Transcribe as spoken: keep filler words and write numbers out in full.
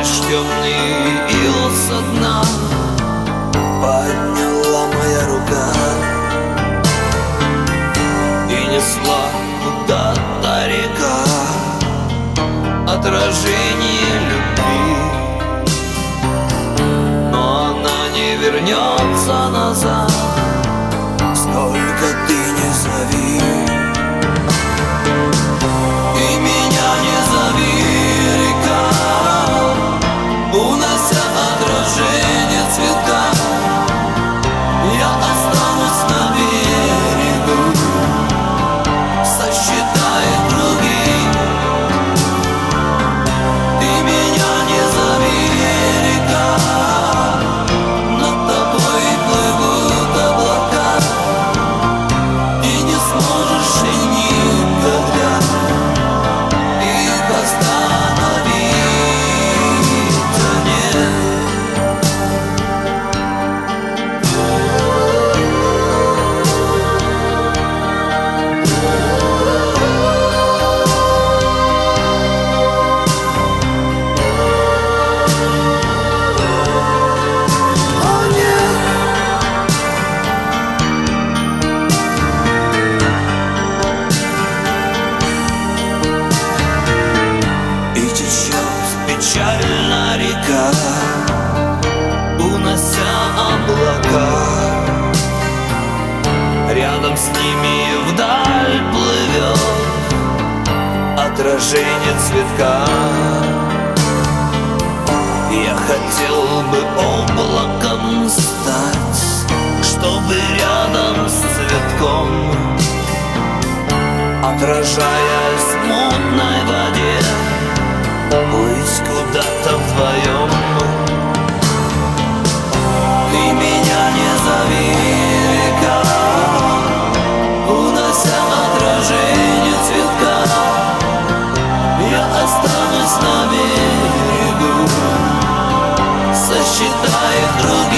лишь темный ил со дна подняла моя рука и несла куда-то река отражение любви, но она не вернется назад, сколько ты не зови. И меня не зови, река, унося отражение цветка. Я останусь на берегу, сосчитая круги. Ты меня не зови, река, над тобой плывут облака, и не сможешь ты никогда их остановить. А нет. Печальна река, унося облака, рядом с ними вдаль плывет отражение цветка. Я хотел бы облаком стать, чтобы рядом с цветком, отражаясь в мутной воде, плыть куда-то вдвоем. Ты меня не зови, река, унося отражение цветка. Я останусь на берегу, сосчитая круги.